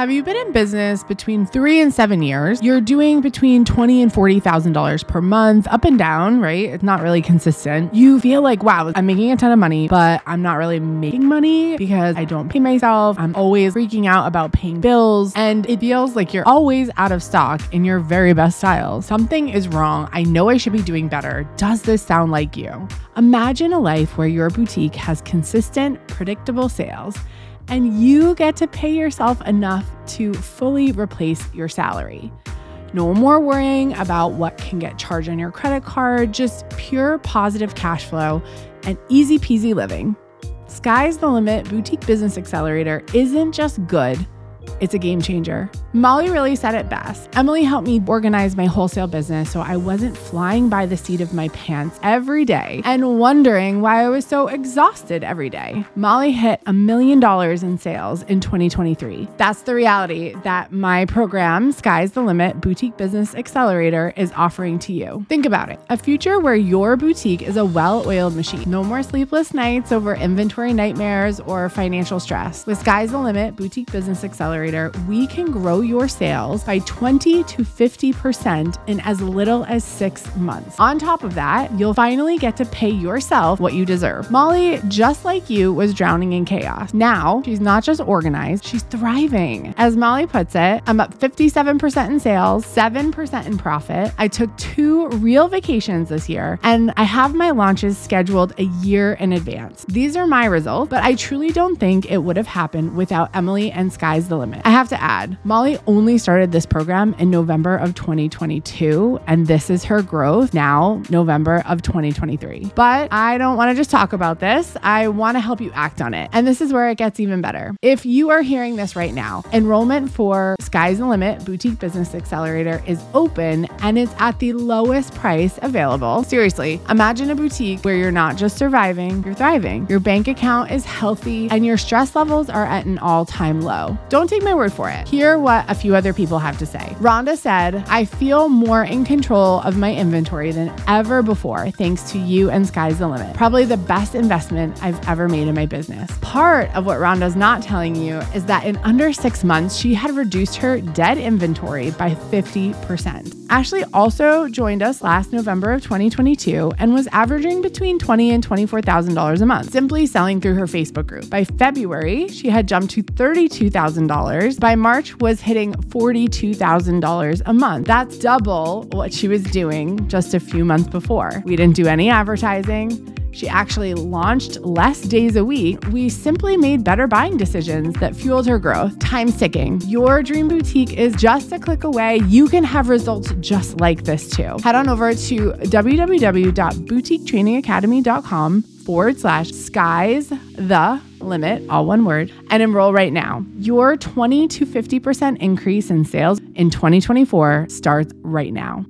Have you been in business between 3 and 7 years? You're doing between $20,000 and $40,000 per month, up and down, right? It's not really consistent. You feel like, wow, I'm making a ton of money, but I'm not really making money because I don't pay myself. I'm always freaking out about paying bills, and it feels like you're always out of stock in your very best styles. Something is wrong. I know I should be doing better. Does this sound like you? Imagine a life where your boutique has consistent, predictable sales, and you get to pay yourself enough to fully replace your salary. No more worrying about what can get charged on your credit card, just pure positive cash flow and easy peasy living. Sky's the Limit Boutique Business Accelerator isn't just good, it's a game changer. Molly really said it best. Emily helped me organize my wholesale business so I wasn't flying by the seat of my pants every day and wondering why I was so exhausted every day. Molly hit $1 million in sales in 2023. That's the reality that my program, Sky's the Limit Boutique Business Accelerator, is offering to you. Think about it. A future where your boutique is a well-oiled machine. No more sleepless nights over inventory nightmares or financial stress. With Sky's the Limit Boutique Business Accelerator, we can grow your sales by 20 to 50% in as little as 6 months. On top of that, you'll finally get to pay yourself what you deserve. Molly, just like you, was drowning in chaos. Now, she's not just organized, she's thriving. As Molly puts it, I'm up 57% in sales, 7% in profit. I took 2 real vacations this year, and I have my launches scheduled a year in advance. These are my results, but I truly don't think it would have happened without Emily and Sky's the Limit. I have to add, Molly only started this program in November of 2022, and this is her growth now, November of 2023. But I don't want to just talk about this. I want to help you act on it. And this is where it gets even better. If you are hearing this right now, enrollment for Sky's the Limit Boutique Business Accelerator is open, and it's at the lowest price available. Seriously, imagine a boutique where you're not just surviving, you're thriving. Your bank account is healthy, and your stress levels are at an all-time low. Don't take my word for it. Hear what a few other people have to say. Rhonda said, I feel more in control of my inventory than ever before, thanks to you and Sky's the Limit. Probably the best investment I've ever made in my business. Part of what Rhonda's not telling you is that in under 6 months, she had reduced her dead inventory by 50%. Ashley also joined us last November of 2022 and was averaging between $20,000 and $24,000 a month, simply selling through her Facebook group. By February, she had jumped to $32,000. By March, was hitting $42,000 a month. That's double what she was doing just a few months before. We didn't do any advertising. She actually launched less days a week. We simply made better buying decisions that fueled her growth. Time's ticking. Your dream boutique is just a click away. You can have results just like this too. Head on over to www.boutiquetrainingacademy.com/Sky's the Limit, all one word, and enroll right now. Your 20 to 50% increase in sales in 2024 starts right now.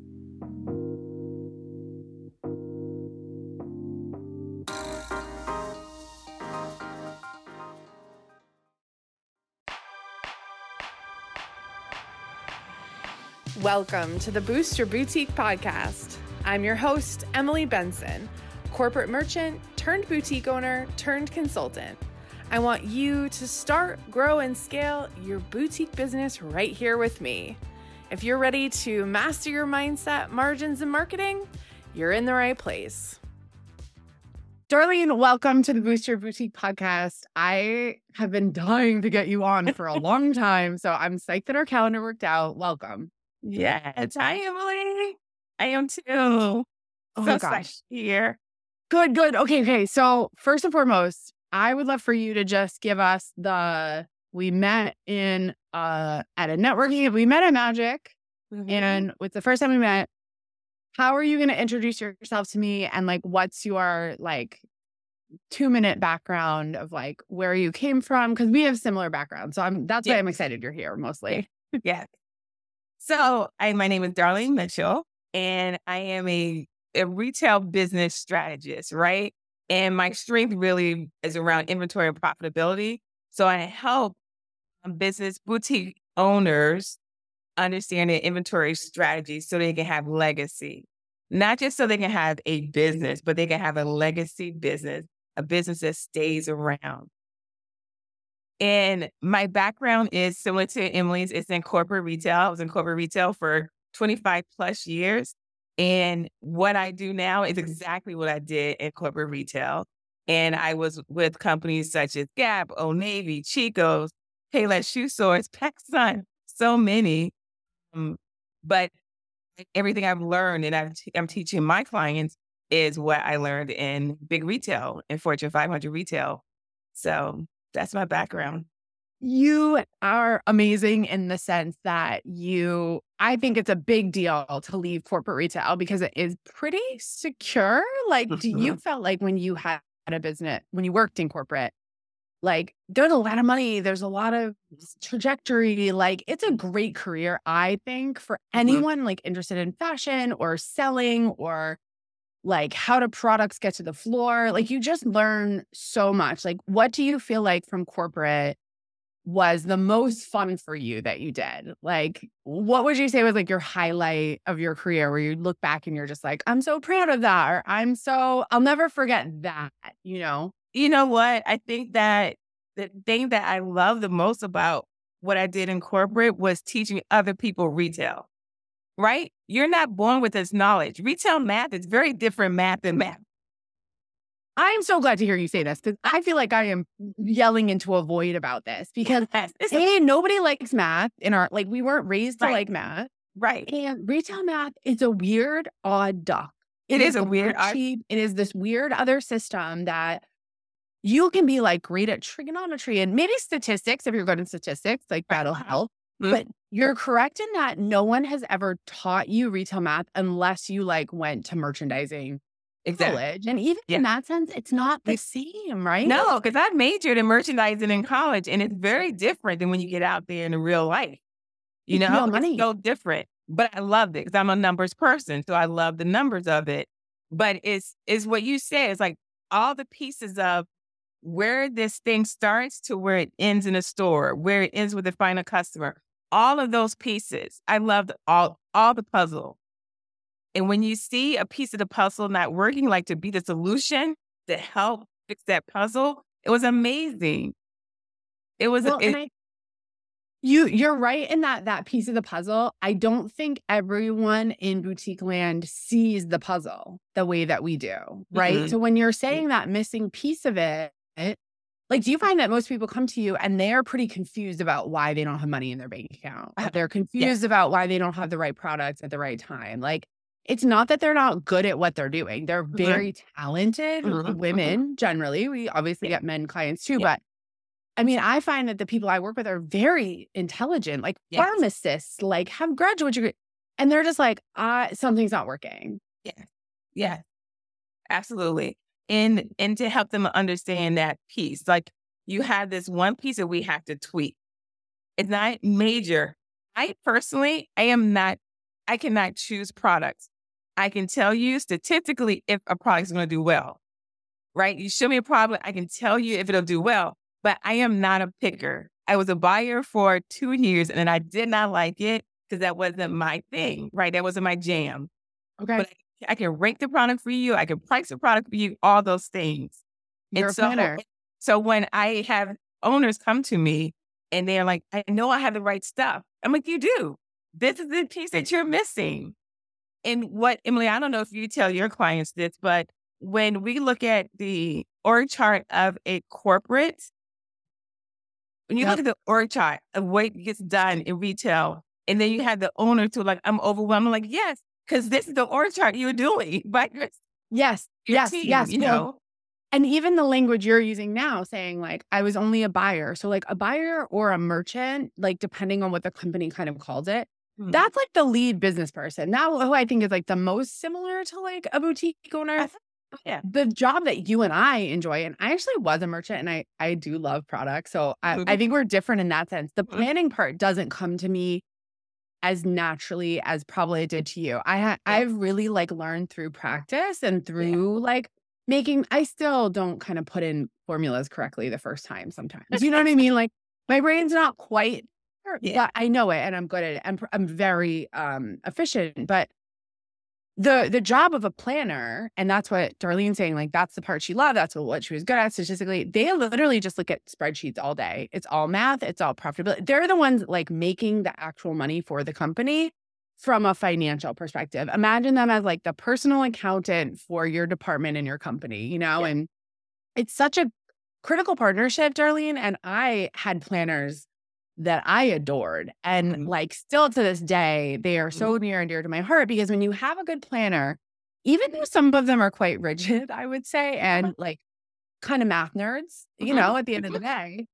Welcome to the Boost Your Boutique podcast. I'm your host, Emily Benson, corporate merchant turned boutique owner turned consultant. I want you to start, grow, and scale your boutique business right here with me. If you're ready to master your mindset, margins, and marketing, you're in the right place. Darlene, welcome to the Boost Your Boutique podcast. I have been dying to get you on for a long time, so I'm psyched that our calendar worked out. Welcome. Yes. Hi, Emily. I am too. Oh my gosh. Here. Good. Okay. So first and foremost, I would love for you to just give us we met in at a networking. We met at Magic, and with the first time we met, how are you going to introduce yourself to me, and like what's your 2-minute background of like where you came from, because we have similar backgrounds. So that's why I'm excited you're here mostly. Yeah. So my name is Darlene Mitchell, and I am a retail business strategist, right? And my strength really is around inventory and profitability. So I help business boutique owners understand their inventory strategy so they can have legacy. Not just so they can have a business, but they can have a legacy business, a business that stays around. And my background is similar to Emily's. It's in corporate retail. I was in corporate retail for 25 plus years. And what I do now is exactly what I did in corporate retail. And I was with companies such as Gap, Old Navy, Chico's, Payless Shoe Stores, PacSun, so many. Um, but everything I've learned and I'm teaching my clients is what I learned in big retail, in Fortune 500 retail. So that's my background. You are amazing in the sense that I think it's a big deal to leave corporate retail because it is pretty secure. Like, do you felt like when you had a business, when you worked in corporate, like there's a lot of money, there's a lot of trajectory, like it's a great career, I think, for anyone like interested in fashion or selling or like how do products get to the floor? Like you just learn so much. Like, what do you feel like from corporate was the most fun for you that you did? Like, what would you say was like your highlight of your career where you look back and you're just like, I'm so proud of that, or I'll never forget that, you know? You know what? I think that the thing that I love the most about what I did in corporate was teaching other people retail, right? You're not born with this knowledge. Retail math is very different math than math. I'm so glad to hear you say this because I feel like I am yelling into a void about this because nobody likes math in our, like, we weren't raised to like math. Right. And retail math is a weird, odd duck. It is a weird, cheap. It is this weird other system that you can be like great at trigonometry and maybe statistics if you're good in statistics, like that'll help. But you're correct in that no one has ever taught you retail math unless you like went to merchandising college. And even in that sense, it's not the same, right? No, because I majored in merchandising in college and it's very different than when you get out there in real life. You know, it's so different. But I loved it because I'm a numbers person. So I love the numbers of it. But it's what you say. It's like all the pieces of where this thing starts to where it ends in a store, where it ends with the final customer. All of those pieces. I loved all the puzzle. And when you see a piece of the puzzle not working, like to be the solution to help fix that puzzle, it was amazing. It was. You're right in that piece of the puzzle. I don't think everyone in boutique land sees the puzzle the way that we do, right? So when you're saying that missing piece of it, like, do you find that most people come to you and they're pretty confused about why they don't have money in their bank account? They're confused about why they don't have the right products at the right time. Like, it's not that they're not good at what they're doing. They're very talented women, generally. We obviously get men clients too, but I mean, I find that the people I work with are very intelligent, like pharmacists, like have graduate degree, and they're just like, something's not working. Yeah, absolutely. And to help them understand that piece, like you have this one piece that we have to tweak. It's not major. I personally, I cannot choose products. I can tell you statistically if a product is going to do well, right? You show me a product, I can tell you if it'll do well, but I am not a picker. I was a buyer for 2 years and I did not like it because that wasn't my thing, right? That wasn't my jam. Okay. But I can rank the product for you. I can price the product for you, all those things. You're a planner. So when I have owners come to me and they're like, I know I have the right stuff. I'm like, you do. This is the piece that you're missing. And what, Emily, I don't know if you tell your clients this, but when we look at the org chart of a corporate, when you look at the org chart of what gets done in retail, and then you have the owners who are like, I'm overwhelmed. I'm like, yes, because this is the org chart you're doing. But yes, team, you know. And even the language you're using now, saying like, I was only a buyer. So like a buyer or a merchant, like depending on what the company kind of calls it, that's like the lead business person. Now, who I think is like the most similar to like a boutique owner. The job that you and I enjoy, and I actually was a merchant and I do love products. So I think we're different in that sense. The planning part doesn't come to me as naturally as probably it did to you. I've really like learned through practice and through like I still don't kind of put in formulas correctly the first time sometimes. You know what I mean? Like my brain's not quite, but I know it and I'm good at it. I'm very efficient, but the job of a planner, and that's what Darlene's saying, like that's the part she loved, that's what she was good at statistically. They literally just look at spreadsheets all day. It's all math, it's all profitability. They're the ones like making the actual money for the company from a financial perspective. Imagine them as like the personal accountant for your department in your company, you know? Yeah. And it's such a critical partnership, Darlene. And I had planners that I adored. And like still to this day, they are so near and dear to my heart because when you have a good planner, even though some of them are quite rigid, I would say, and like kind of math nerds, you know, at the end of the day,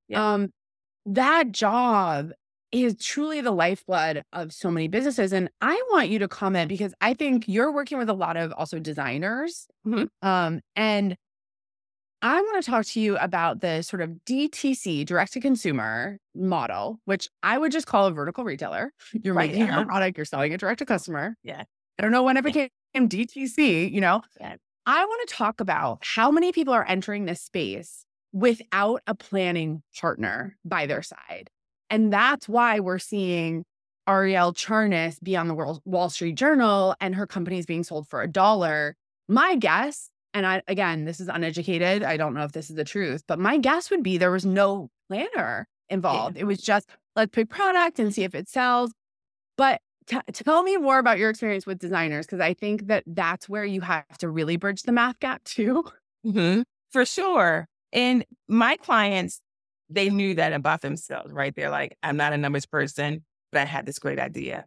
that job is truly the lifeblood of so many businesses. And I want you to comment because I think you're working with a lot of also designers. And I want to talk to you about the sort of DTC, direct to consumer model, which I would just call a vertical retailer. You're making your product, you're selling it direct to customer. Yeah. I don't know when it became DTC, you know. I want to talk about how many people are entering this space without a planning partner by their side. And that's why we're seeing Arielle Charnas be on the Wall Street Journal and her company is being sold for $1. My guess, and again, this is uneducated, I don't know if this is the truth, but my guess would be there was no planner involved. It was just, let's pick product and see if it sells. But tell me more about your experience with designers, because I think that that's where you have to really bridge the math gap too. For sure. And my clients, they knew that about themselves, right? They're like, I'm not a numbers person, but I had this great idea.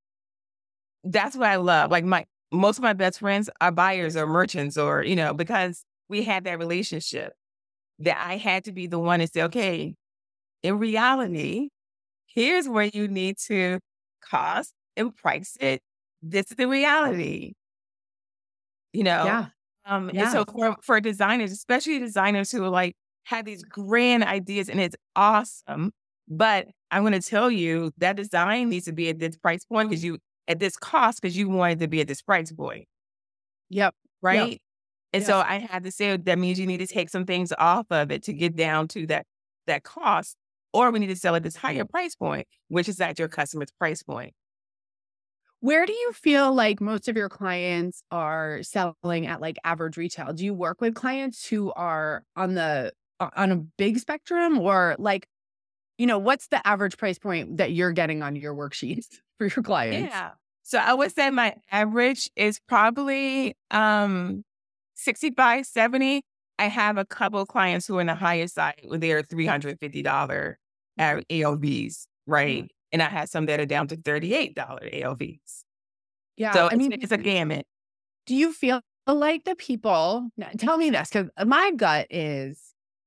That's what I love. Like most of my best friends are buyers or merchants or, you know, because we had that relationship that I had to be the one to say, okay, in reality, here's where you need to cost and price it. This is the reality, you know? And so for designers, especially designers who are like, have these grand ideas and it's awesome, but I'm going to tell you that design needs to be at this price point because at this cost, because you wanted to be at this price point. Right. And so I had to say, that means you need to take some things off of it to get down to that cost, or we need to sell at this higher price point, which is at your customer's price point. Where do you feel like most of your clients are selling at like average retail? Do you work with clients who are on a big spectrum, or like, you know, what's the average price point that you're getting on your worksheets for your clients? Yeah. So I would say my average is probably 65, 70. I have a couple of clients who are in the higher side where they're $350 AOVs, right? And I have some that are down to $38 AOVs. Yeah. So I mean, it's a gamut. Do you feel like the people, tell me this, because my gut is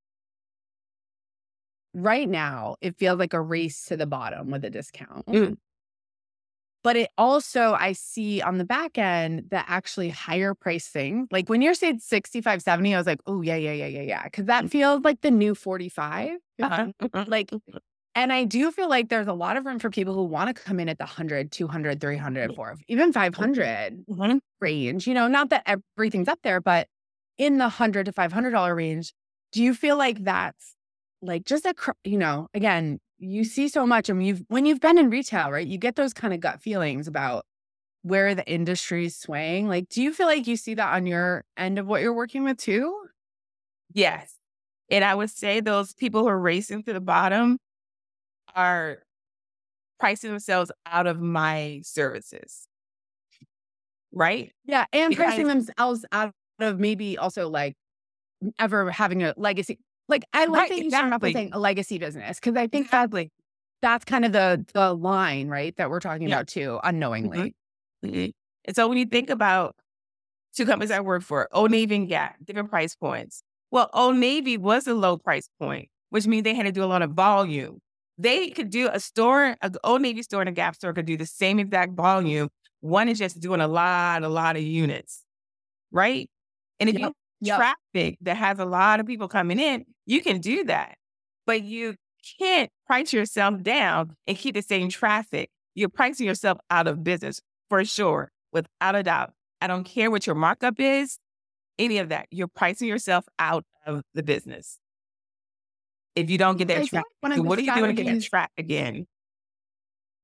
right now, it feels like a race to the bottom with a discount. But it also, I see on the back end that actually higher pricing, like when you're saying 65, 70, I was like, oh, yeah. Because that feels like the new 45. Like, and I do feel like there's a lot of room for people who want to come in at the 100, 200, 300, even 500 range. You know, not that everything's up there, but in the $100 to $500 range, do you feel like that's like just you know, again, you see so much, and when you've been in retail, right, you get those kind of gut feelings about where the industry's swaying. Like, do you feel like you see that on your end of what you're working with too? Yes. And I would say those people who are racing to the bottom are pricing themselves out of my services. Right? Yeah. And pricing themselves out of maybe also like ever having a legacy. Like, I like that you started off by saying a legacy business, because I think that's kind of the line, right, that we're talking about too, unknowingly. And so when you think about two companies I work for, Old Navy and Gap, different price points. Well, Old Navy was a low price point, which means they had to do a lot of volume. They could do an Old Navy store and a Gap store could do the same exact volume. One is just doing a lot of units, right? And if you traffic that has a lot of people coming in, you can do that. But you can't price yourself down and keep the same traffic. You're pricing yourself out of business for sure, without a doubt. I don't care what your markup is, any of that. You're pricing yourself out of the business. If you don't get that traffic, what are you doing to get that traffic again?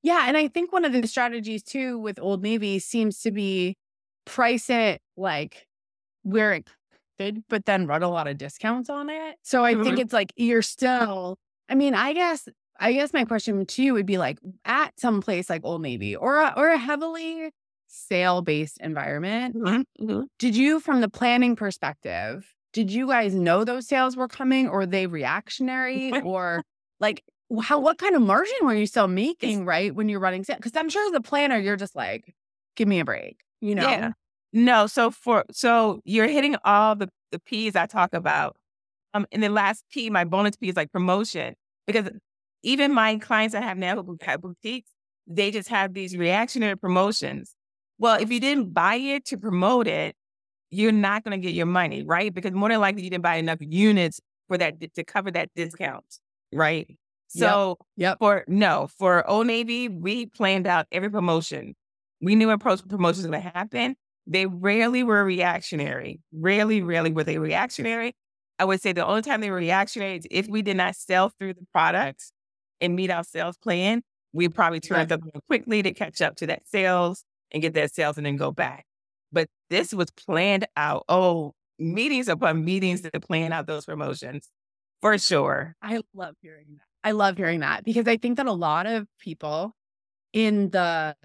Yeah. And I think one of the strategies too with Old Navy seems to be price it like where it could, but then run a lot of discounts on it. So I think Mhm. it's like you're still, I mean, I guess my question to you would be like at some place like Old Navy or a heavily sale based environment, Mhm. Mhm. did you, from the planning perspective, did you guys know those sales were coming or were they reactionary or like what kind of margin were you still making, right? When you're running sales? Cause I'm sure as a planner, you're just like, give me a break, you Yeah. know? No, so you're hitting all the P's I talk about. And the last P, my bonus P is like promotion. Because even my clients that have now who have boutiques, they just have these reactionary promotions. Well, if you didn't buy it to promote it, you're not going to get your money, right? Because more than likely you didn't buy enough units for that to cover that discount, right? Yep. So Yep. for Old Navy, we planned out every promotion. We knew when promotions were going to happen. They rarely were reactionary. Rarely were they reactionary. I would say the only time they were reactionary is if we did not sell through the product and meet our sales plan, we probably turn them quickly to catch up to that sales and get that sales and then go back. But this was planned out. Oh, meetings upon meetings to plan out those promotions for sure. I love hearing that. I love hearing that because I think that a lot of people in the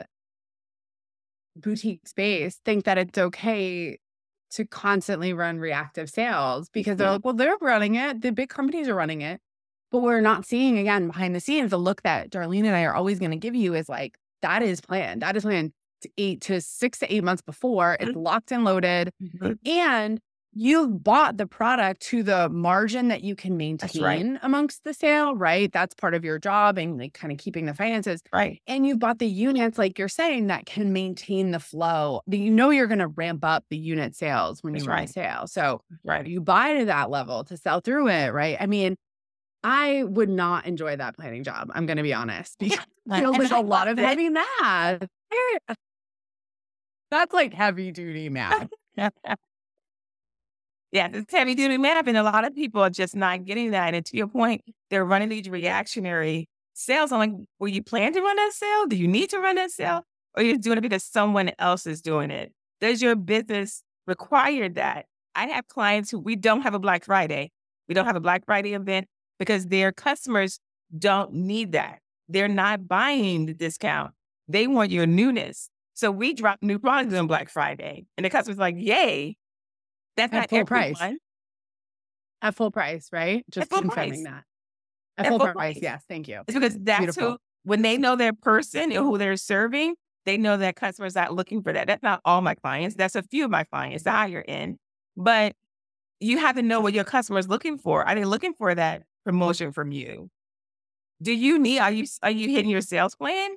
boutique space think that it's okay to constantly run reactive sales because they're like, well, they're running it. The big companies are running it. But we're not seeing, again, behind the scenes, the look that Darlene and I are always going to give you is like, that is planned. That is planned to 6 to 8 months before. It's locked and loaded. Mhm. And you've bought the product to the margin that you can That's right. maintain amongst the sale, right? That's part of your job and like kind of keeping the finances. Right. And you bought the units, like you're saying, that can maintain the flow. You know you're going to ramp up the unit sales when you That's run a right. sale. So Right. you buy to that level to sell through it, right? I mean, I would not enjoy that planning job. I'm going to be honest because it feels And like I a lot love of it. heavy math. That's like heavy duty math. Yeah, it's heavy duty math, and a lot of people are just not getting that. And to your point, they're running these reactionary sales. I'm like, well, you plan to run that sale? Do you need to run that sale? Or you're doing it because someone else is doing it? Does your business require that? I have clients who we don't have a Black Friday. We don't have a Black Friday event because their customers don't need that. They're not buying the discount. They want your newness. So we drop new products on Black Friday. And the customer's like, yay. That's At not full price. everyone. At full price, right? At Just full confirming price. that. At At full full price. price. Yes. Thank you. It's because that's Beautiful. who, when they know their person and who they're serving, they know that customer's not looking for that. That's not all my clients. That's a few of my clients, the higher end. But you have to know what your customer is looking for. Are they looking for that promotion from you? Do you need, are you hitting your sales plan?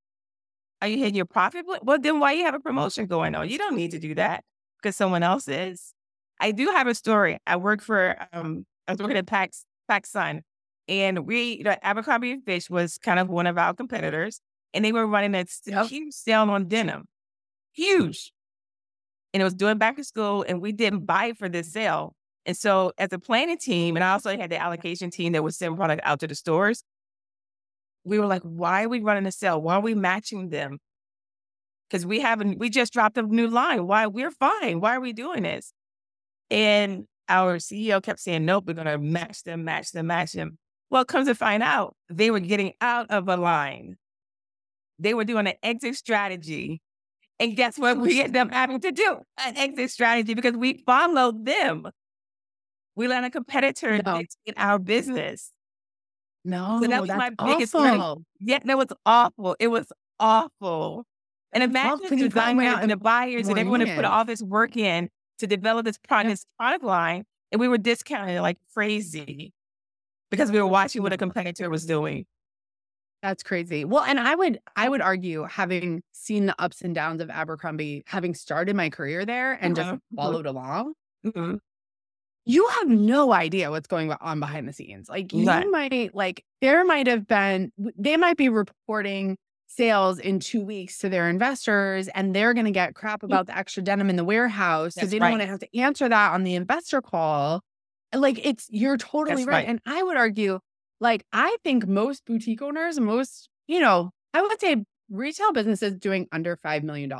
Are you hitting your profit plan? Well, then why you have a promotion going on? You don't need to do that because someone else is. I do have a story. I was working at PacSun, and Abercrombie& and Fitch was kind of one of our competitors, and they were running a huge sale on denim. Huge. And it was doing back to school, and we didn't buy for this sale. And so as a planning team, and I also had the allocation team that would send product out to the stores, we were like, why are we running a sale? Why are we matching them? Because we just dropped a new line. Why? We're fine. Why are we doing this? And our CEO kept saying, nope, we're going to match them, match them, match them. Well, comes to find out, they were getting out of a line. They were doing an exit strategy. And guess what we ended up having to do? An exit strategy because we followed them. We let a competitor dictate our business. No, So that was that's my biggest learning. awful. Yeah, that was awful. It was awful. And imagine Can the you find designers out and the buyers and more everyone to put units? all this work in to develop this product line, and we were discounting it like crazy because we were watching what a competitor was doing. That's crazy. Well, and I would argue, having seen the ups and downs of Abercrombie, having started my career there and just followed along, Mhm. you have no idea what's going on behind the scenes. Like None. there might have been, they might be reporting sales in 2 weeks to their investors and they're going to get crap about the extra denim in the warehouse. So That's they don't want right. to have to answer that on the investor call. Like you're totally That's right. right. And I would argue, like, I think most boutique owners, most, I would say retail businesses doing under $5 million.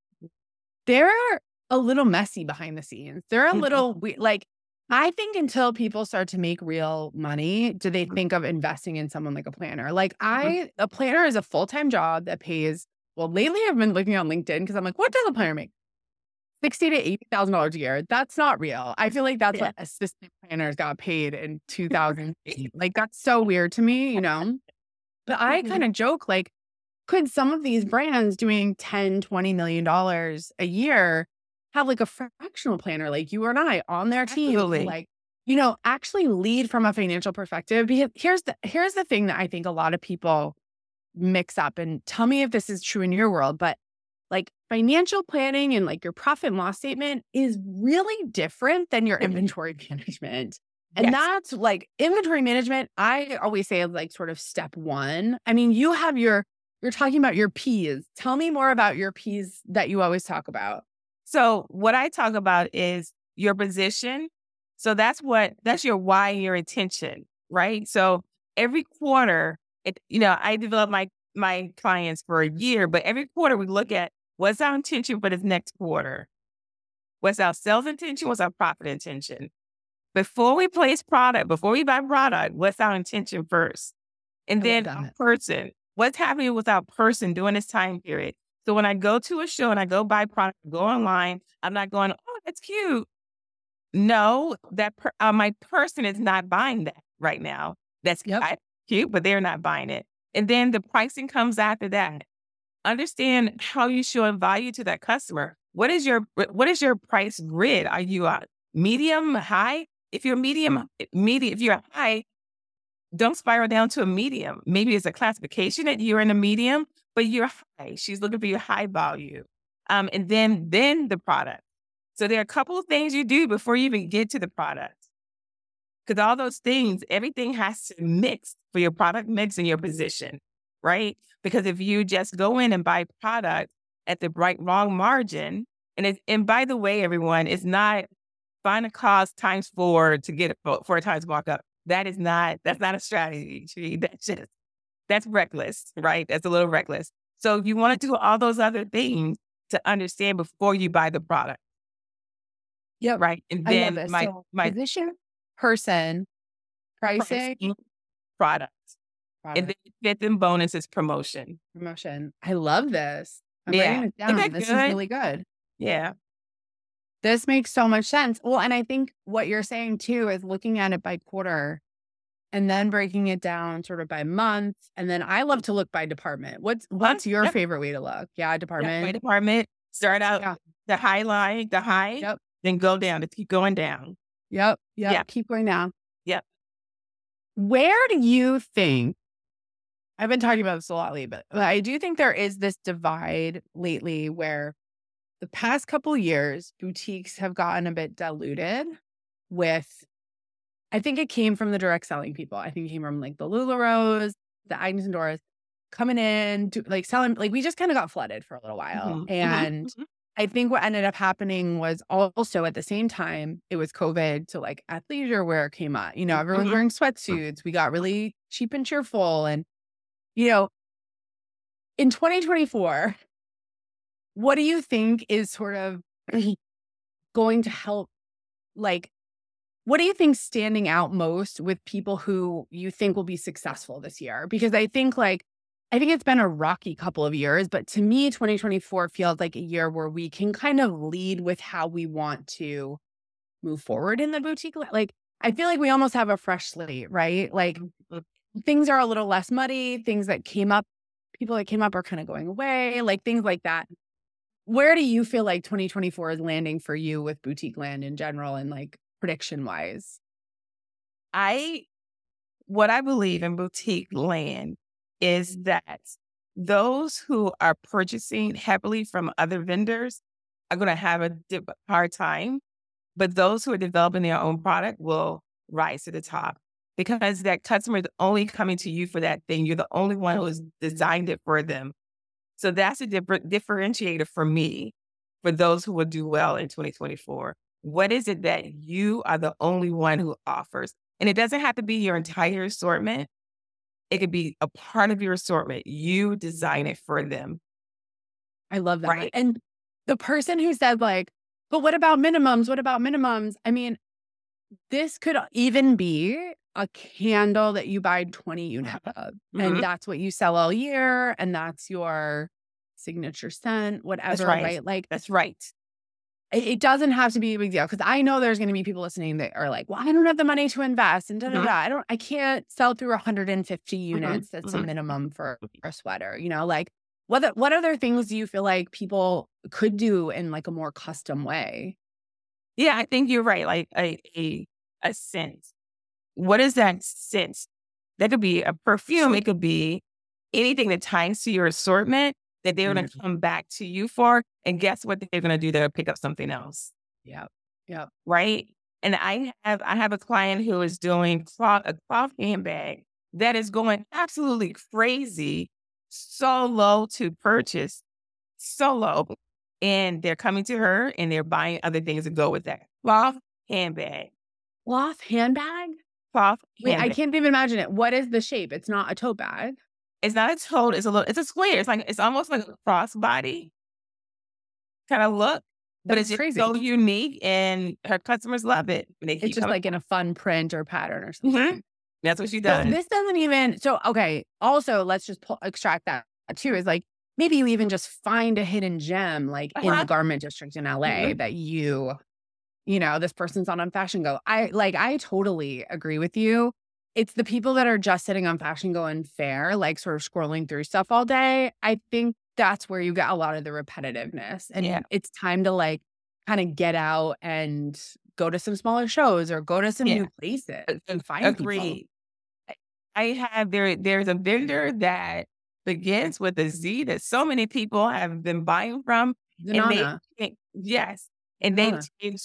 They're a little messy behind the scenes. They're a little like, I think until people start to make real money, do they think of investing in someone like a planner? Like a planner is a full-time job that pays, well, lately I've been looking on LinkedIn because I'm like, what does a planner make? $60,000 to $80,000 a year. That's not real. I feel like that's what assistant planners got paid in 2008. Like that's so weird to me, you know? But I kind of joke like, could some of these brands doing $10, $20 million a year have like a fractional planner like you and I on their team? Absolutely. Like, you know, actually lead from a financial perspective. Because here's the thing that I think a lot of people mix up, and tell me if this is true in your world, but like financial planning and like your profit and loss statement is really different than your inventory management. And that's like inventory management, I always say is like sort of step one. I mean, you're talking about your P's. Tell me more about your P's that you always talk about. So what I talk about is your position. So that's your why, your intention, right? So every quarter, I develop my clients for a year, but every quarter we look at what's our intention for this next quarter? What's our sales intention? What's our profit intention? Before we place product, before we buy product, what's our intention first? And then our person, what's happening with our person during this time period? So when I go to a show and I go buy product, go online, I'm not going, oh, that's cute. No, my person is not buying that right now. That's cute, but they're not buying it. And then the pricing comes after that. Understand how you show value to that customer. What is your price grid? Are you a medium, high? If you're if you're high, don't spiral down to a medium. Maybe it's a classification that you're in a medium, but you're high. She's looking for your high value. And then the product. So there are a couple of things you do before you even get to the product. Because all those things, everything has to mix for your product mix and your position, right? Because if you just go in and buy product at the wrong margin, and by the way, everyone, it's not find a cost times 4 to get it 4 times walk up. That's not a strategy. That's reckless, right? That's a little reckless. So you want to do all those other things to understand before you buy the product. Yeah. Right. And then my position, person, pricing, product. And then fifth and bonus is promotion. I love this. I'm writing it down. This is really good. Yeah. This makes so much sense. Well, and I think what you're saying too is looking at it by quarter and then breaking it down sort of by month. And then I love to look by department. What's your favorite way to look? Yeah, department. By department. Start out the high line, the high, then go down to keep going down. Yep. Keep going down. Yep. Where do you think, I've been talking about this a lot lately, but I do think there is this divide lately where the past couple of years, boutiques have gotten a bit diluted with, I think it came from the direct selling people. I think it came from like the LuLaRoes, the Agnes and Doras coming in to like selling, like we just kind of got flooded for a little while. And I think what ended up happening was also at the same time, it was COVID. So like athleisure wear came up, everyone's wearing sweatsuits. We got really cheap and cheerful. And, in 2024, what do you think is sort of going to help? Like, what do you think standing out most with people who you think will be successful this year? Because I think it's been a rocky couple of years, but to me, 2024 feels like a year where we can kind of lead with how we want to move forward in the boutique. Like, I feel like we almost have a fresh slate, right? Like things are a little less muddy, people that came up are kind of going away, like things like that. Where do you feel like 2024 is landing for you with boutique land in general and like prediction wise? What I believe in boutique land is that those who are purchasing heavily from other vendors are going to have a hard time, but those who are developing their own product will rise to the top because that customer is only coming to you for that thing. You're the only one who has designed it for them. So that's a differentiator for me, for those who will do well in 2024. What is it that you are the only one who offers? And it doesn't have to be your entire assortment. It could be a part of your assortment. You design it for them, I love that. right? And the person who said like, but what about minimums? What about minimums? I mean, this could even be a candle that you buy 20 units of, and Mhm. that's what you sell all year, and that's your signature scent, That's whatever, right. right? Like That's right. it doesn't have to be a big deal because I know there's going to be people listening that are like, well, I don't have the money to invest and da da Mhm. da. I can't sell through 150 Mhm. units. That's a Mhm. minimum for a sweater, like what other things do you feel like people could do in like a more custom way? Yeah, I think you're right. Like a scent. What is that scent? That could be a perfume. It could be anything that ties to your assortment that they're going to come back to you for. And guess what they're going to do? They'll pick up something else, Yep. Yep. right? And I have a client who is doing a cloth handbag that is going absolutely crazy, so low to purchase, so low. And they're coming to her and they're buying other things to go with that. Cloth handbag, Cloth handbag? cloth Wait, I handbag. can't even imagine it. What is the shape? It's not a tote bag. It's not a tote, it's a square. It's almost like a crossbody kinda look, but it's That's just so crazy. unique and her customers love it. And they It's keep just coming like in a fun print or pattern or mhm. something. That's what she So does. this doesn't even okay, also, let's just extract that too, is like, maybe you even just find a hidden gem, like, in the Uh-huh. garment district in LA Mhm. that this person's on Fashion Go. I totally agree with you. It's the people that are just sitting on Fashion Go and Fair, like, sort of scrolling through stuff all day. I think that's where you get a lot of the repetitiveness, Yeah. and it's time to, like, kinda get out and go to some smaller shows or go to some Yeah. new places A and find people. agreed. I I have there's a vendor that begins with a Z that so many people have been buying from, and they Zanana. yes, and they've Zanana. changed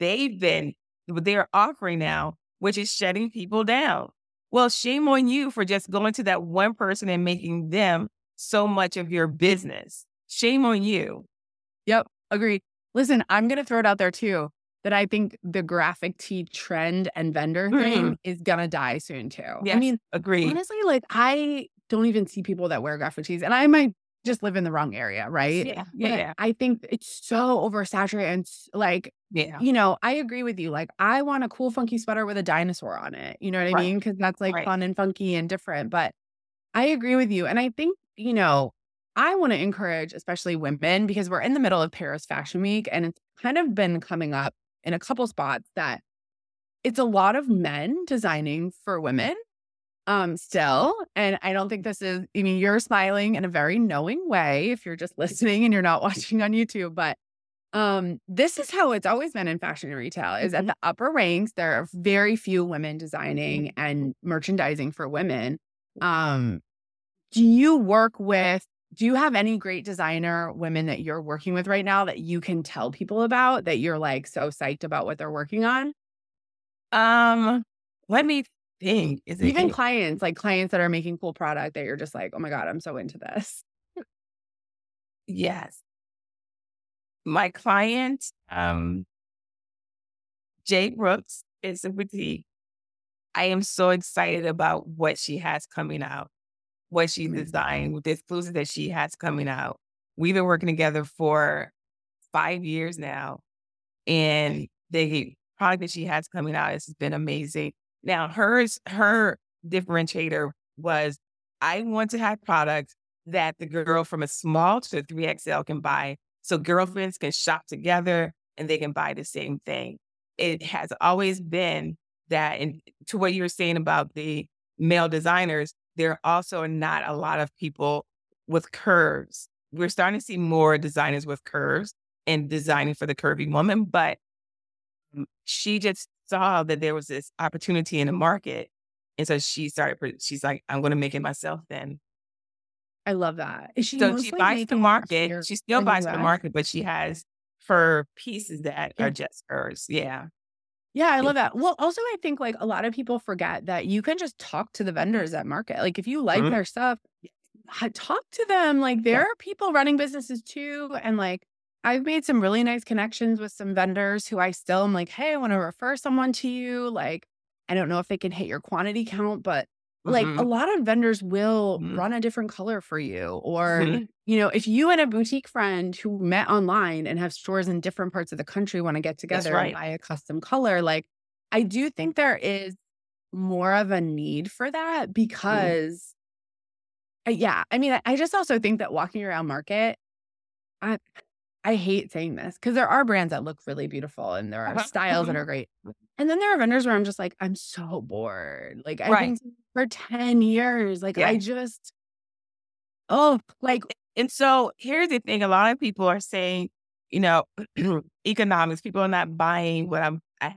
what they're offering now, which is shutting people down. Well, shame on you for just going to that one person and making them so much of your business. Shame on you. Yep, agreed. Listen, I'm gonna throw it out there too, that I think the graphic tee trend and vendor Mhm. thing is gonna die soon too. I Yes, mean, agreed. honestly, like, I don't even see people that wear graphic tees, and I might just live in the wrong area, right? Yeah, yeah, But yeah, I think it's so oversaturated and like, yeah. I agree with you. Like, I want a cool, funky sweater with a dinosaur on it. You know what I Right, mean? Because that's like right. fun and funky and different. But I agree with you. And I think, I want to encourage, especially women, because we're in the middle of Paris Fashion Week and it's kind of been coming up in a couple spots that it's a lot of men designing for women still. And I don't think I mean, you're smiling in a very knowing way if you're just listening and you're not watching on YouTube, but this is how it's always been in fashion and retail is at Mhm. the upper ranks, there are very few women designing and merchandising for women. Um, do you work with do you have any great designer women that you're working with right now that you can tell people about that you're, like, so psyched about what they're working on? Um, let me think. Is it Even clients, like, clients that are making cool product that you're just like, "Oh my god, I'm so into this." yes. My client, Jay Brooks is a boutique. I am so excited about what she has coming out, what she designed with the exclusive that she has coming out. We've been working together for 5 years now, and the product that she has coming out has been amazing. Now, her differentiator was, I want to have products that the girl from a small to a 3XL can buy, so girlfriends can shop together and they can buy the same thing. It has always been that, and to what you were saying about the male designers, there also are not a lot of people with curves. We're starting to see more designers with curves and designing for the curvy woman, but she just saw that there was this opportunity in the market, and so she's like, "I'm gonna make it myself then." I love that. Is she So she mostly buys the making it market. here She still in the buys the US? market, but she has her pieces that are Yeah. just hers. Yeah. Yeah, I Yeah. love that. Well, also, I think, like, a lot of people forget that you can just talk to the vendors at market. Like, if you like Mhm. their stuff, talk to them. Like, there Yeah. are people running businesses too, and, like, I've made some really nice connections with some vendors who I still am like, "Hey, I wanna refer someone to you." Like, I don't know if they can hit your quantity count, but like a Mhm. lot of vendors will Mhm. run a different color for you. Or, Mhm. if you and a boutique friend who met online and have stores in different parts of the country want to get That's together and right. buy a custom color, like I do think there is more of a need for that Mhm. because, yeah, I mean, I just also think that walking around market, I, I hate saying this because there are brands that look really beautiful and there are Uh-huh. styles that Mhm. are great. And then there are vendors where I'm just like, I'm so bored. Like, I've Right. been for 10 years. Like, Yeah. like, And so here's the thing, a lot of people are saying, you know, economics, people are not buying what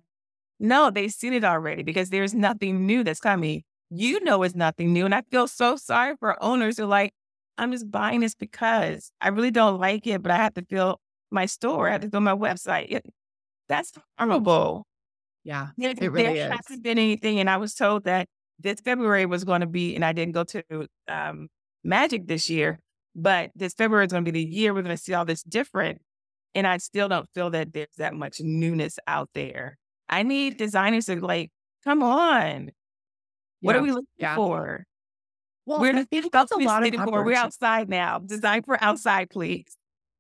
no, they've seen it already because there's nothing new that's coming. It's nothing new. And I feel so sorry for owners who are like, I'm just buying this because I really don't like it, but I have to fill my store. I have to fill my website. That's horrible. yeah, it There really is. hasn't been anything. And I was told that this February was going to be, and I didn't go to Magic this year, but this February is going to be the year we're going to see all this different. And I still don't feel that there's that much newness out there. I need designers to like, come on. What are Yeah. we looking Yeah. for? Well, We're I not think about that's a to be lot of sitting for. We're opportunity. outside now. Design for outside, please.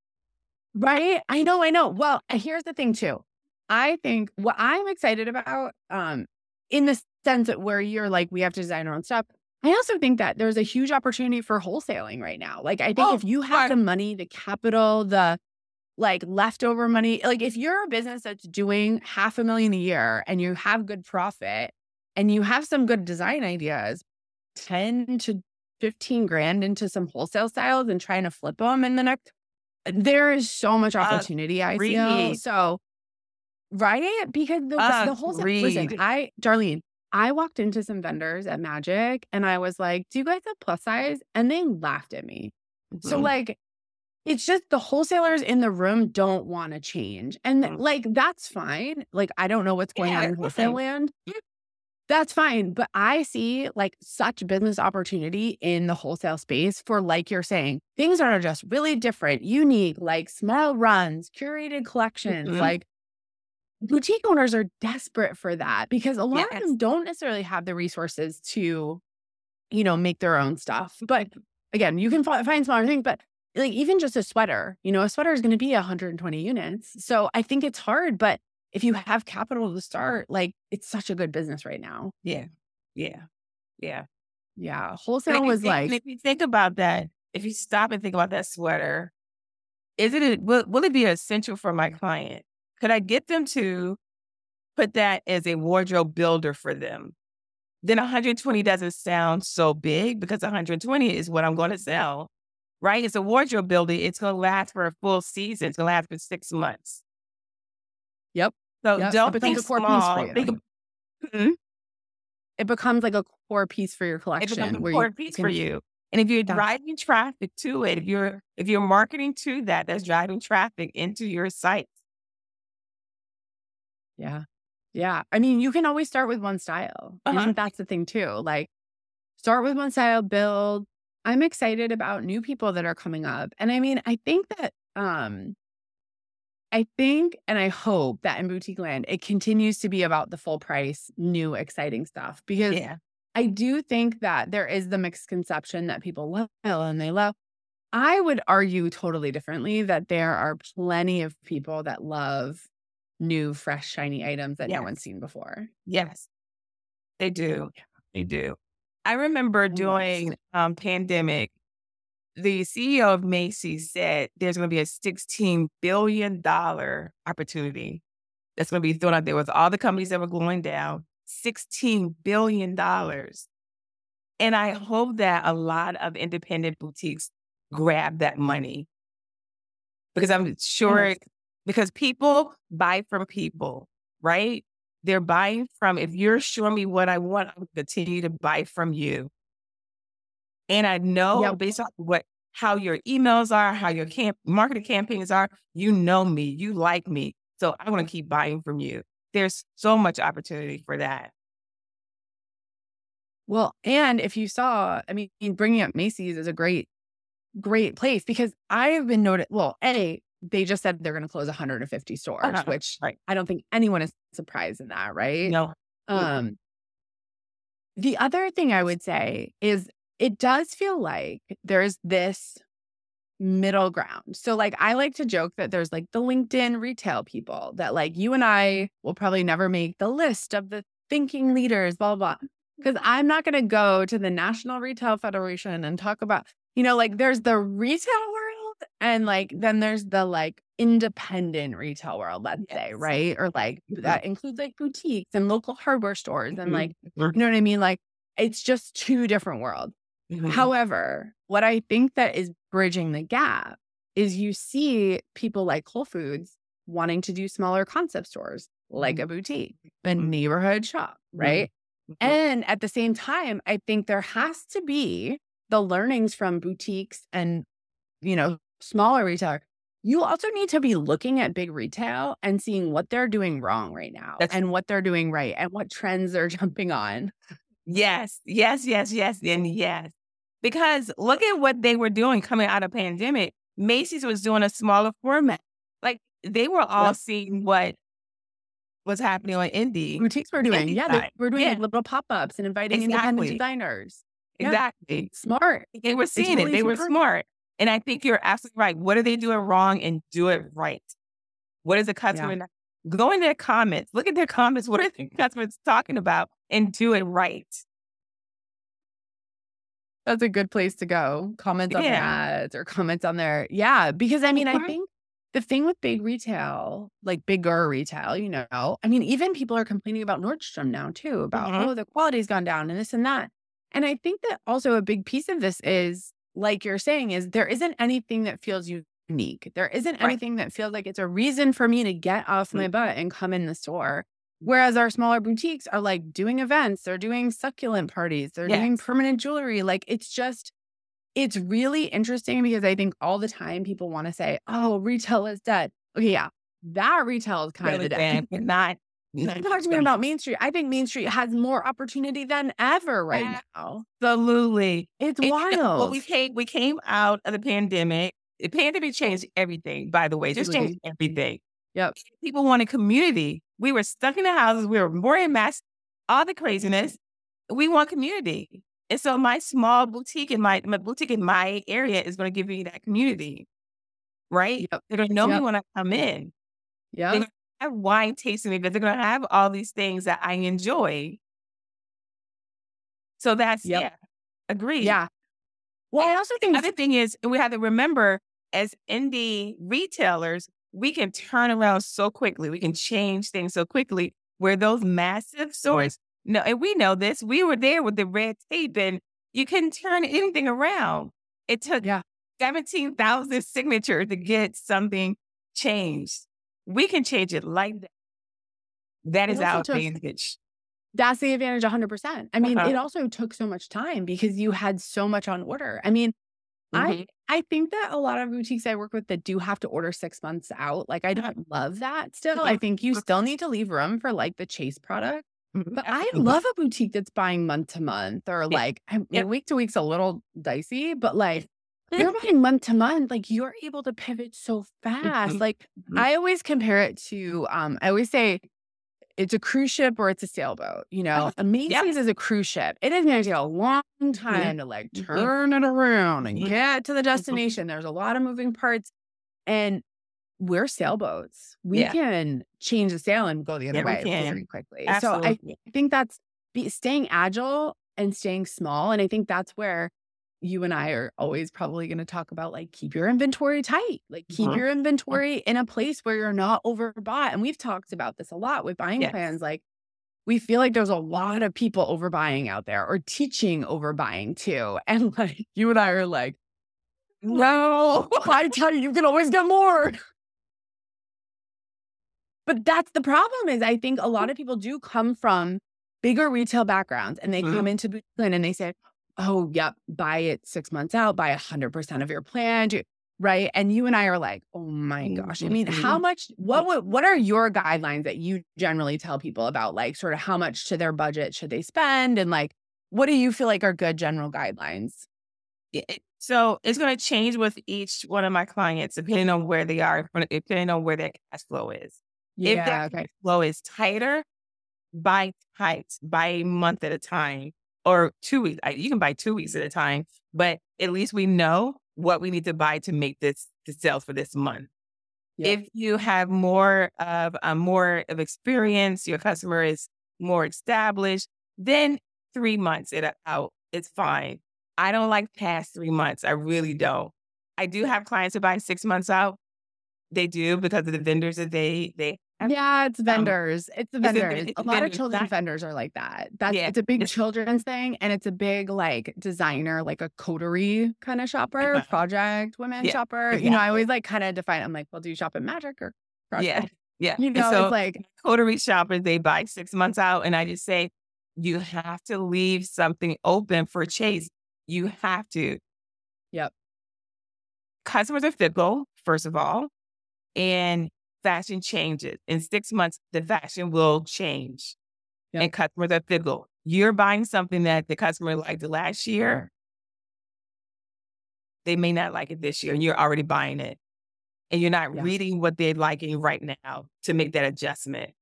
Right? I know. Well, here's the thing too. I think what I'm excited about, in the sense that where you're like, we have to design our own stuff. I also think that there's a huge opportunity for wholesaling right now. Like, I think Oh, if you have right. the money, the capital, the like leftover money, like if you're a business that's doing $500,000 a year and you have good profit and you have some good design ideas, 10 to 15 grand into some wholesale styles and trying to flip them in the next, there is so much opportunity I feel. Read. So, right? Because the wholesale, listen, Read. Darlene, I walked into some vendors at Magic and I was like, do you guys have plus size? And they laughed at me. So Mhm. like, it's just the wholesalers in the room don't want to change. And Mhm. like, that's fine. Like, I don't know what's going Yeah, on in it's wholesale fine. land. That's fine. But I see like such business opportunity in the wholesale space for, like you're saying, things that are just really different, unique, like small runs, curated collections. Mhm. Like boutique owners are desperate for that because a lot of Yes. them don't necessarily have the resources to, make their own stuff. But again, you can find smaller things, but like even just a sweater is going to be 120 units. So I think it's hard, but if you have capital to start, like it's such a good business right now. Yeah. Yeah. Yeah. Yeah. And Wholesale was like, if you think about that, if you stop and think about that sweater, will it be essential for my client? Could I get them to put that as a wardrobe builder for them? Then 120 doesn't sound so big because 120 is what I'm going to sell, right? It's a wardrobe builder. It's going to last for a full season. It's going to last for 6 months. yep. So Yep. It don't becomes think a core piece for small. you. Mhm. It becomes like a core piece for your It becomes an collection where you important piece for can, you. And if you're that's, driving traffic to it, if you're marketing to that, that's driving traffic into your site. yeah. Yeah. I mean, you can always start with one style. I Uh-huh. think that's the thing too. Like, start with one style, build. I'm excited about new people that are coming up. And I mean, I think and I hope that in boutique land, it continues to be about the full price, new, exciting stuff. Because Yeah. I do think that there is the mixed conception that people love and they love. I would argue totally differently that there are plenty of people that love new, fresh, shiny items that no one's Yes. seen before. Yes. They do. They do. I remember Almost. during pandemic, the CEO of Macy's said there's going to be a $16 billion opportunity that's going to be thrown out there with all the companies that were going down. $16 billion. And I hope that a lot of independent boutiques grab that money because I'm sure, Yes. because people buy from people, right? They're buying from, if you're showing me what I want, I will continue to buy from you. And I know Yep. based on how your emails are, how your marketing campaigns are, you know me, you like me. So I want to keep buying from you. There's so much opportunity for that. Well, and if you saw, I mean, bringing up Macy's is a great place because I've been noted. Well, they just said they're going to close 150 stores, which Right. I don't think anyone is surprised in that, right? No. Um, The other thing I would say is it does feel like there's this middle ground. So like I like to joke that there's like the LinkedIn retail people that like you and I will probably never make the list of the thinking leaders, blah, blah, blah. Because I'm not going to go to the National Retail Federation and talk about, like there's the retail world and like then there's the like independent retail world, let's say, right? Or like that includes like boutiques and local hardware stores and like, you know what I mean? Like it's just two different worlds. However, what I think that is bridging the gap is you see people like Whole Foods wanting to do smaller concept stores, like a boutique, a neighborhood shop, right? And at the same time, I think there has to be the learnings from boutiques and, smaller retailers. You also need to be looking at big retail and seeing what they're doing wrong right now and what they're doing right and what trends they're jumping on. Yes. And yes. Because look at what they were doing coming out of pandemic. Macy's was doing a smaller format. Like they were all seeing what was happening on Indie. Boutiques were doing. They were doing like little pop-ups and inviting independent designers. Exactly. Smart. They were seeing it. They were smart. And I think you're absolutely right. What are they doing wrong and do it right? What is the customer? Go in their comments. Look at their comments. What are the customers talking about? And do it right. That's a good place to go. Comments on their ads or comments on their, because I mean, I think the thing with big retail, like bigger retail, even people are complaining about Nordstrom now too, about, the quality's gone down and this and that. And I think that also a big piece of this is, like you're saying, is there isn't anything that feels unique. There isn't anything that feels like it's a reason for me to get off my butt and come in the store. Whereas our smaller boutiques are like doing events, they're doing succulent parties, they're doing permanent jewelry. Like it's really interesting because I think all the time people want to say, oh, retail is dead. Okay, that retail is kind of dead. But not talking about Main Street. I think Main Street has more opportunity than ever right now. Absolutely. It's wild. Well, we came out of the pandemic. The pandemic changed everything, by the way. Just changed everything. Yep. People wanted community. We were stuck in the houses. We were wearing masks, all the craziness. We want community. And so my small boutique my boutique in my area is going to give you that community, right? Yep. They're going to know me when I come in. Yeah. They're going to have wine tasting because they're going to have all these things that I enjoy. So that's, agreed. Yeah. Well, I also think the other thing is we have to remember as indie retailers, we can turn around so quickly. We can change things so quickly where those massive stores, and we know this, we were there with the red tape and you couldn't turn anything around. It took 17,000 signatures to get something changed. We can change it like that. That is our advantage. That's the advantage 100%. I mean, it also took so much time because you had so much on order. I mean, I think that a lot of boutiques I work with that do have to order 6 months out, like I don't love that still. I think you still need to leave room for like the chase product. But I love a boutique that's buying month to month or like week to week's a little dicey, but like you're buying month to month, like you're able to pivot so fast. Like I always compare it to, I always say it's a cruise ship or it's a sailboat, A Macy's is a cruise ship. It is going to take a long time to like turn it around and get to the destination. There's a lot of moving parts and we're sailboats. We can change the sail and go the other way very quickly. Absolutely. So I think that's staying agile and staying small. And I think that's where you and I are always probably going to talk about like keep your inventory tight, like keep your inventory in a place where you're not overbought. And we've talked about this a lot with buying plans. Like we feel like there's a lot of people overbuying out there or teaching overbuying too. And like you and I are like, no, I tell you can always get more. But that's the problem is I think a lot of people do come from bigger retail backgrounds and they come into boutique and they say, oh, yep, buy it 6 months out, buy 100% of your plan, right? And you and I are like, oh my gosh. I mean, how much, what are your guidelines that you generally tell people about like sort of how much to their budget should they spend? And like, what do you feel like are good general guidelines? So it's going to change with each one of my clients, depending on where they are, depending on where their cash flow is. If their cash flow is tighter, buy tight, buy a month at a time. or 2 weeks. You can buy 2 weeks at a time, but at least we know what we need to buy to make the sales for this month. Yep. If you have more of experience, your customer is more established, then 3 months out, it's fine. I don't like past 3 months. I really don't. I do have clients who buy 6 months out. They do because of the vendors that they have. Yeah, it's vendors. It's the vendors. it's A lot of vendors, children's not- vendors are like that. Yeah, It's a big it's- children's thing, and it's a big like designer, like a coterie kind of shopper, Uh-huh. project women Yeah, shopper. You know, I always like kind of define. I'm like, well, do you shop at Magic or Project? Yeah. You And know, so it's like, coterie shoppers, they buy 6 months out, and I just say, you have to leave something open for chase. You have to. yep, Customers are fickle, first of all, and fashion changes. In 6 months, the fashion will change. Yep. And customers are fickle. You're buying something that the customer liked last year. They may not like it this year, and you're already buying it. And you're not Yeah. reading what they're liking right now to make that adjustment.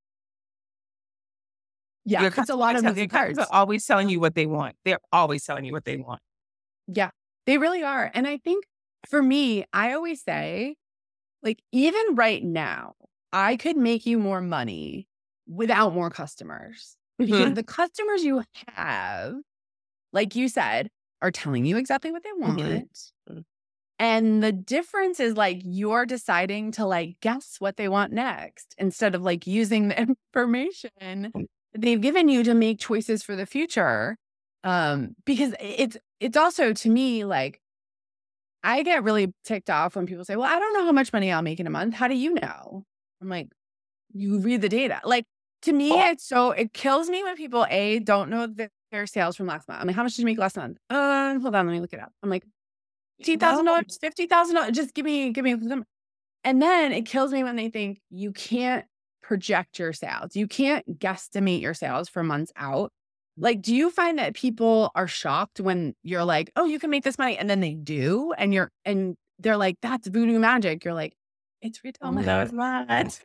yeah. Your It's a lot of customers moving parts. are always telling you what they want. They're always telling you what they want. Yeah, they really are. And I think for me, I always say, like, even right now, I could make you more money without more customers. Because the customers you have, like you said, are telling you exactly what they want. Mhm. And the difference is like you're deciding to like guess what they want next instead of like using the information they've given you to make choices for the future. Because it's also to me like I get really ticked off when people say, well, I don't know how much money I'll make in a month. How do you know? I'm like, you read the data. Like to me, it kills me when people don't know their sales from last month. I'm like, how much did you make last month? Hold on, let me look it up. I'm like, $10,000, $50,000. Just give me them. And then it kills me when they think you can't project your sales. You can't guesstimate your sales for months out. Like, do you find that people are shocked when you're like, oh, you can make this money, and then they do, and they're like, that's voodoo magic. You're like, it's retail magic. No, it's not.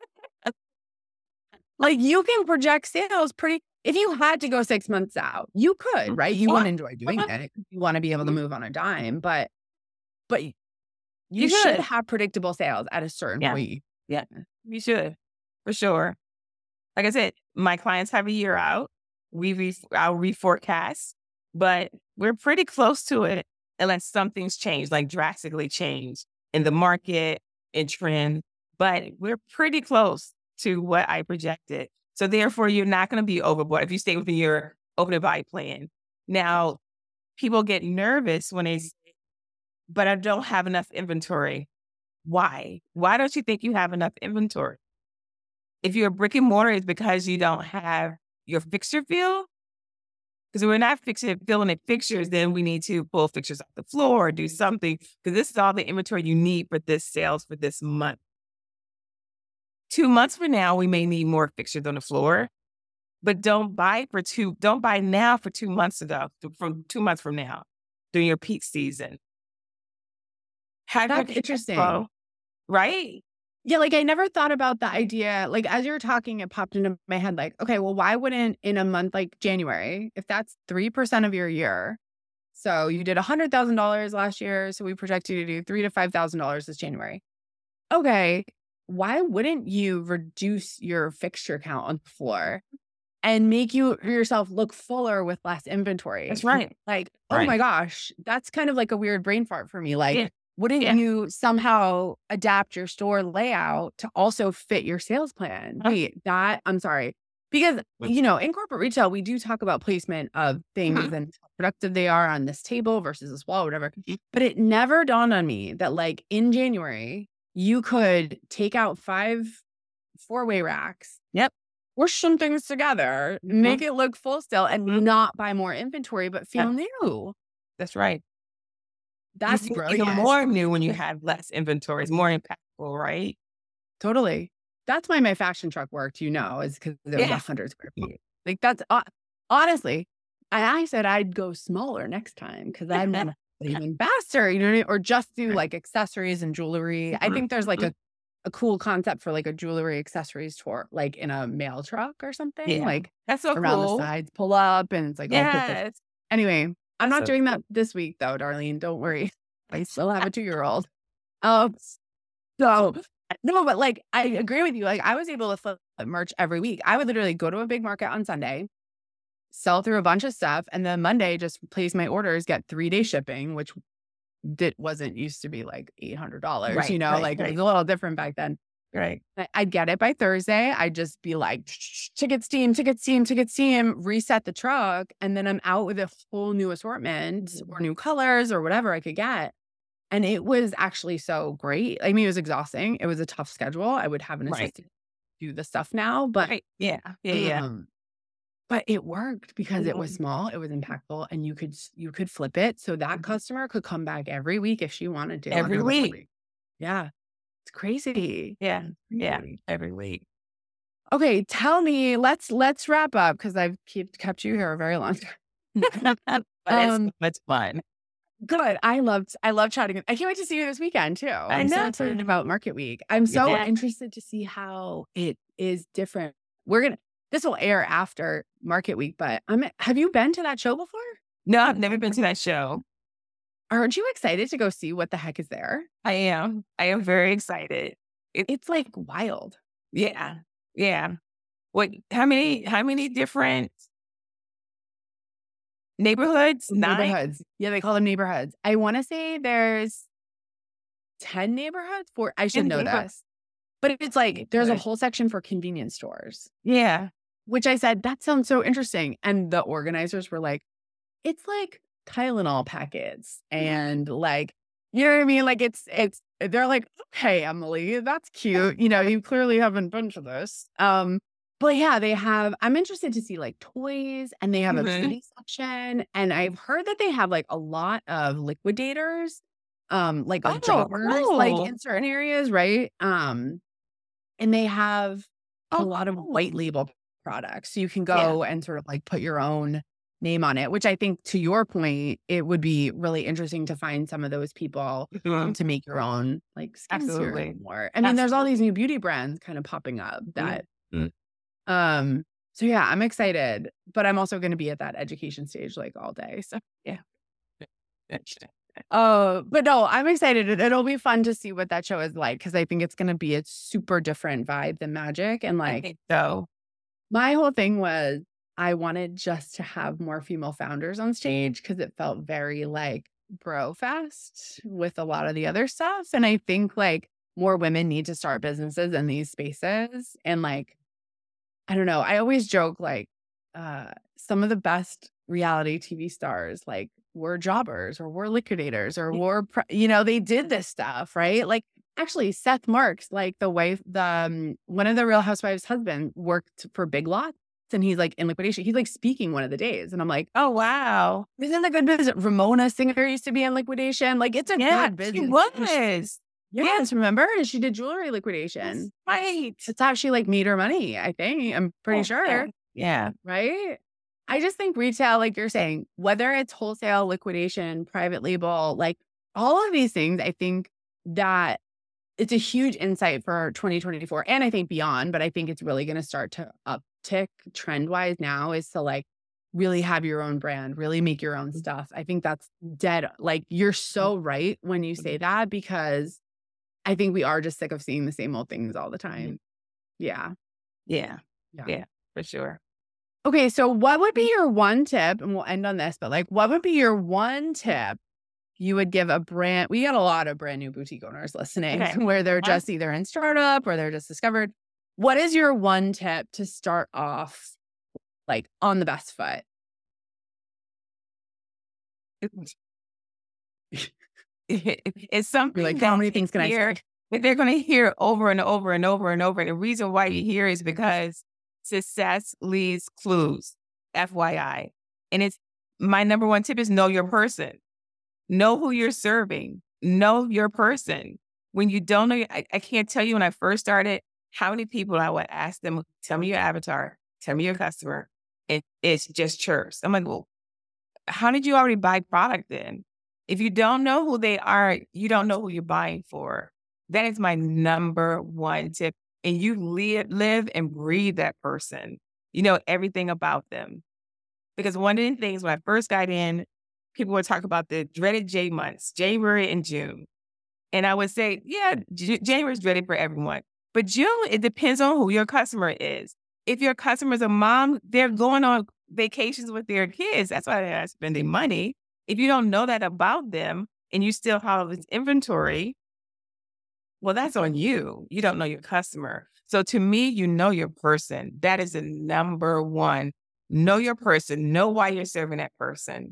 Like you can project sales if you had to go 6 months out, you could, right? You want to enjoy doing it. You want to be able to move on a dime, but you should have predictable sales at a certain point. Yeah, you should, for sure. Like I said, my clients have a year out. I'll reforecast, but we're pretty close to it unless something's changed, like drastically changed in the market, in trend. But we're pretty close to what I projected. So therefore, you're not going to be overboard if you stay within your open-to-buy plan. Now, people get nervous when they say, but I don't have enough inventory. Why? Why don't you think you have enough inventory? If you're a brick and mortar, it's because you don't have your fixture fill. Because we're not filling in fixtures, then we need to pull fixtures off the floor or do something. Because this is all the inventory you need for this sales for this month. 2 months from now, we may need more fixtures on the floor, but don't buy now for 2 months ago, from 2 months from now, during your peak season. That's interesting. Right? Yeah, like I never thought about the idea. Like as you were talking, it popped into my head like, okay, well, why wouldn't in a month like January, if that's 3% of your year, so you did $100,000 last year, so we project you to do $3,000 to $5,000 this January. Okay, why wouldn't you reduce your fixture count on the floor and make yourself look fuller with less inventory? That's right. Like, oh my gosh, that's kind of like a weird brain fart for me. Like, wouldn't you somehow adapt your store layout to also fit your sales plan? Wait, I'm sorry. Because, in corporate retail, we do talk about placement of things and how productive they are on this table versus this wall, whatever. But it never dawned on me that like in January, you could take out 5 4-way racks. Yep. Push some things together, make it look full still, and not buy more inventory, but feel new. That's right. That's brilliant. Even more new when you have less inventory. It's more impactful, right? Totally. That's why my fashion truck worked, is because it was 100 square feet. Like that's honestly, I said I'd go smaller next time because I'm not even faster, or just do like accessories and jewelry. I think there's like a cool concept for like a jewelry accessories tour, like in a mail truck or something. Yeah. Like That's so around cool. the sides, pull up, and it's like all put this. Anyway, I'm not So- doing that this week though, Darlene. Don't worry. I still have a 2-year-old. So no, but like I agree with you. Like I was able to flip merch every week. I would literally go to a big market on Sunday, sell through a bunch of stuff, and then Monday just place my orders, get 3-day shipping, which wasn't used to be like $800. Right, you know, right, like right. it was a little different back then. Right. I'd get it by Thursday. I'd just be like, ticket steam, reset the truck. And then I'm out with a whole new assortment or new colors or whatever I could get. And it was actually so great. I mean, it was exhausting. It was a tough schedule. I would have an Right. assistant do the stuff now, but Right. Yeah. Yeah. but it worked because it was small, it was impactful, and you could flip it so that customer could come back every week if she wanted to. Every week. Yeah. It's crazy. Yeah. Yeah. Crazy. Every week. Okay, tell me, let's wrap up because I've kept you here a very long time. But it's much fun. Good. I love chatting. I can't wait to see you this weekend too. I'm so know. excited about Market Week. I'm so Yeah. interested to see how it is different. This will air after Market Week, but have you been to that show before? No, I've never been to that show. Aren't you excited to go see what the heck is there? I am. I am very excited. It's like wild. Yeah. Yeah. What? How many different neighborhoods? 9? Neighborhoods. Yeah, they call them neighborhoods. I want to say there's 10 neighborhoods. I should 10 know neighborhoods. this. But it's like there's a Neighborhoods. whole section for convenience stores, Yeah. which I said, that sounds so interesting. And the organizers were like, it's like Tylenol packets and like, you know what I mean? Like they're like, okay, Emily, that's cute. You know, you clearly haven't been to this. But yeah, I'm interested to see like toys, and they have a Mhm. beauty section. And I've heard that they have like a lot of liquidators, like Oh, joggers, like cool. in certain areas, right? And they have a Oh, lot of cool. white label products. So you can go and sort of like put your own name on it, which I think, to your point, it would be really interesting to find some of those people Mhm. to make your own like skincare Absolutely. more. I mean, there's all Absolutely. these new beauty brands kind of popping up that Mm. so yeah, I'm excited, but I'm also going to be at that education stage like all day. So but no, I'm excited. It'll be fun to see what that show is like, because I think it's going to be a super different vibe than Magic. And I like think so. my whole thing was I wanted just to have more female founders on stage because it felt very like bro fest with a lot of the other stuff. And I think like more women need to start businesses in these spaces. And like, I don't know, I always joke like some of the best reality TV stars like were jobbers or were liquidators or were, they did this stuff, right? Like actually Seth Marks, like one of the Real Housewives' husband worked for Big Lots, and he's like in liquidation. He's like speaking one of the days. And I'm like, Oh, wow. isn't that good business? Ramona Singer used to be in liquidation. Like it's a Yeah, good business. she was. Yes, remember? And she did jewelry liquidation. Right. That's how she like made her money, I think. I'm pretty Oh, sure. Yeah. Right? I just think retail, like you're saying, whether it's wholesale, liquidation, private label, like all of these things, I think that it's a huge insight for 2024 and I think beyond, but I think it's really going to start to uptick trend wise now is to like really have your own brand, really make your own stuff. I think that's dead. Like you're so right when you say that, because I think we are just sick of seeing the same old things all the time. Yeah. Yeah. For sure. Okay, so what would be your one tip, and we'll end on this, but like, what would be your one tip you would give a brand? We got a lot of brand new boutique owners listening where they're just either in startup or they're just discovered. What is your one tip to start off like on the best foot? It's something You're like, how many things can I say? that they're going to hear over and over and over and over. And the reason why you hear is because success leaves clues, FYI. And it's my number one tip is know your person. Know who you're serving. Know your person. When you don't know, I can't tell you when I first started how many people I would ask them, tell me your avatar, tell me your customer. It's just chirps. I'm like, well, how did you already buy product then? If you don't know who they are, you don't know who you're buying for. That is my number one tip. And you live and breathe that person. You know everything about them. Because one of the things when I first got in, people would talk about the dreaded J months, January and June. And I would say, yeah, January is dreaded for everyone. But June, it depends on who your customer is. If your customer is a mom, they're going on vacations with their kids. That's why they're not spending money. If you don't know that about them and you still have this inventory, well, that's on you. You don't know your customer. So to me, you know your person. That is the number one. Know your person. Know why you're serving that person.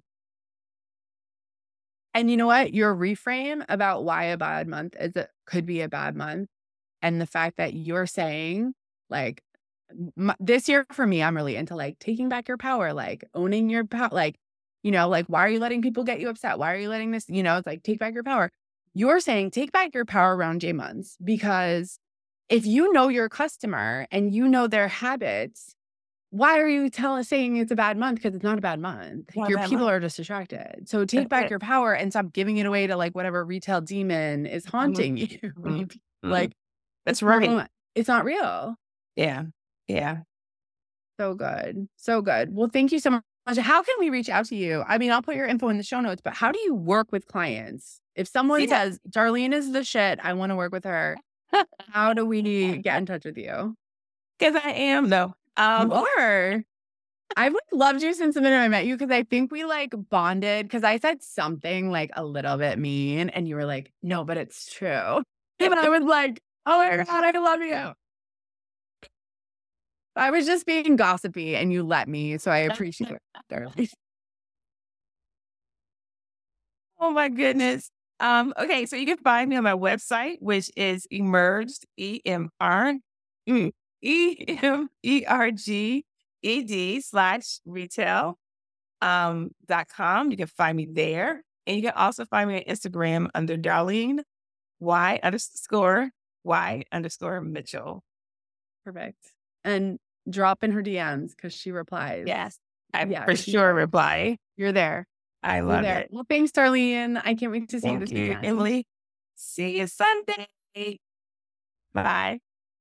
And you know what? Your reframe about why a bad month could be a bad month. And the fact that you're saying, like, this year for me, I'm really into like taking back your power, like owning your power, like, like, why are you letting people get you upset? Why are you letting this, it's like, take back your power. You're saying take back your power around J months, because if you know your customer and you know their habits, why are you saying it's a bad month? Because it's not a bad month. Your people are just distracted. So take back your power and stop giving it away to like whatever retail demon is haunting you. Like, that's right. It's not real. Yeah. Yeah. So good. So good. Well, thank you so much. How can we reach out to you? I mean, I'll put your info in the show notes, but how do you work with clients? If someone says, Darlene is the shit, I want to work with her, how do we get in touch with you? Because I am, though. Or I've loved you since the minute I met you, because I think we like bonded, because I said something like a little bit mean and you were like, no, but it's true. And I was like, oh my God, I love you. I was just being gossipy and you let me, so I appreciate it, darling. Oh my goodness. Okay, so you can find me on my website, which is emerged, EMRGED/retail.com. You can find me there. And you can also find me on Instagram under Darlene Y_Mitchell. Perfect. And drop in her DMs because she replies. Yes. For sure reply. You're there. I love it. Well, thanks, Darlene. I can't wait to see you this weekend. Emily. See you Sunday. Bye.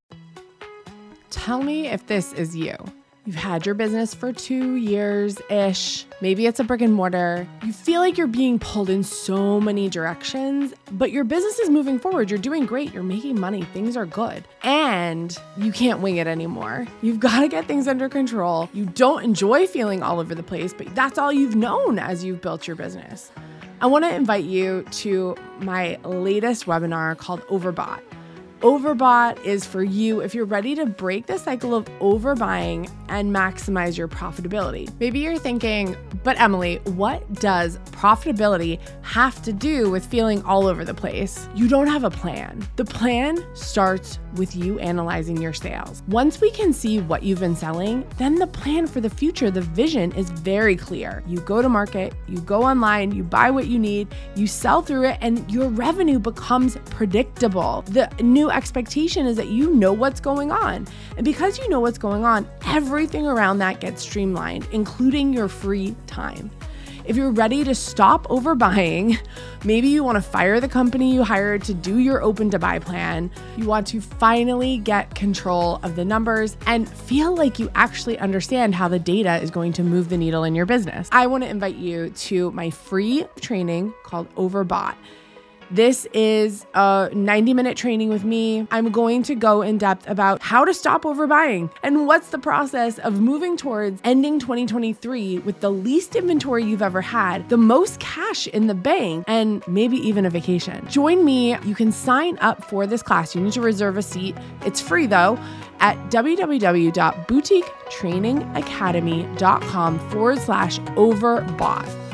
Tell me if this is you. You've had your business for 2 years-ish. Maybe it's a brick and mortar. You feel like you're being pulled in so many directions, but your business is moving forward. You're doing great. You're making money. Things are good. And you can't wing it anymore. You've got to get things under control. You don't enjoy feeling all over the place, but that's all you've known as you've built your business. I want to invite you to my latest webinar called Overbought. Overbought is for you if you're ready to break the cycle of overbuying and maximize your profitability. Maybe you're thinking, but Emily, what does profitability have to do with feeling all over the place? You don't have a plan. The plan starts with you analyzing your sales. Once we can see what you've been selling, then the plan for the future, the vision is very clear. You go to market, you go online, you buy what you need, you sell through it, and your revenue becomes predictable. The new expectation is that you know what's going on. And because you know what's going on, everything around that gets streamlined, including your free time. If you're ready to stop overbuying, maybe you want to fire the company you hired to do your open to buy plan, you want to finally get control of the numbers and feel like you actually understand how the data is going to move the needle in your business, I want to invite you to my free training called Overbought. This is a 90-minute training with me. I'm going to go in depth about how to stop overbuying and what's the process of moving towards ending 2023 with the least inventory you've ever had, the most cash in the bank, and maybe even a vacation. Join me. You can sign up for this class. You need to reserve a seat. It's free though at www.boutiquetrainingacademy.com/overbought.